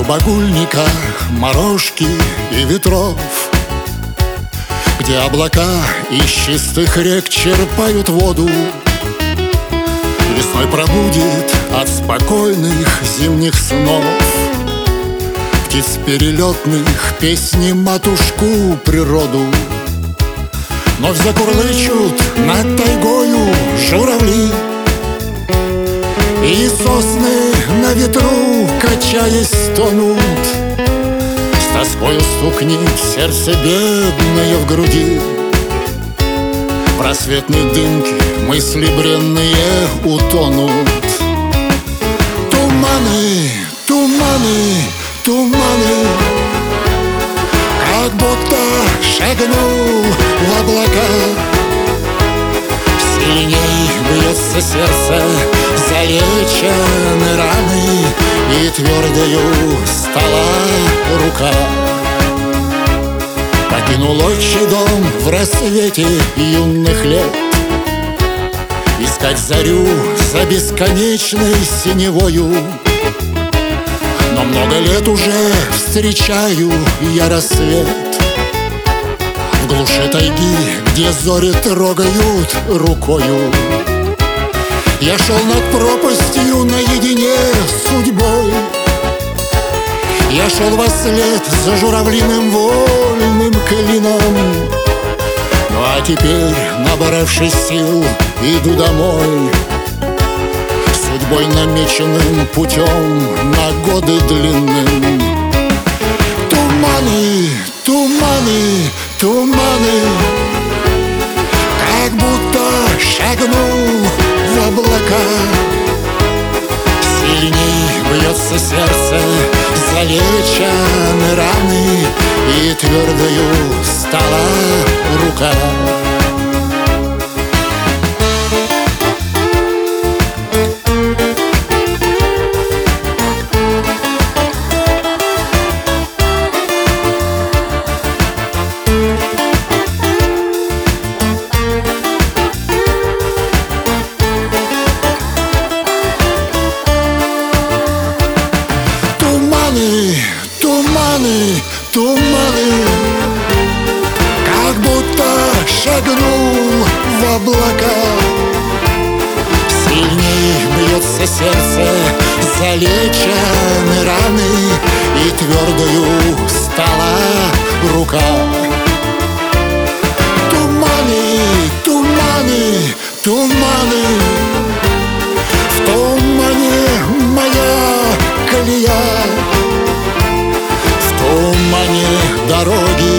багульниках морожки и ветров, где облака из чистых рек черпают воду, весной пробудит от спокойных зимних снов птиц перелетных песни матушку природу. Вновь закурлычут над тайгою журавли, и сосны на ветру, качаясь, стонут. С тоскою стукнет сердце бедное в груди, в рассветной дымке мысли бренные утонут. Туманы, туманы, туманы, как будто шагнул в облака. Сильней бьется сердце, залечены раны, и твердою стала рука. Покинул отчий дом в рассвете юных лет, искать зарю за бесконечной синевою. Но много лет уже встречаю я рассвет в глуши тайги, где зори трогают рукою. Я шел над пропастью наедине с судьбой, я шел вослед за журавлиным вольным клином. Ну а теперь, набравшись сил, иду домой, судьбой намеченным путем на годы длинным. Туманы, туманы, туманы, как будто шагнул в облака. Сильней бьется сердце, залечены раны, и твердою стала рука. Туманы, туманы, как будто шагнул в облака. Сильней бьется сердце, залечены раны, и твердою стала рука. Туманы, туманы, туманы, в тумане моя колея, в тумане дороги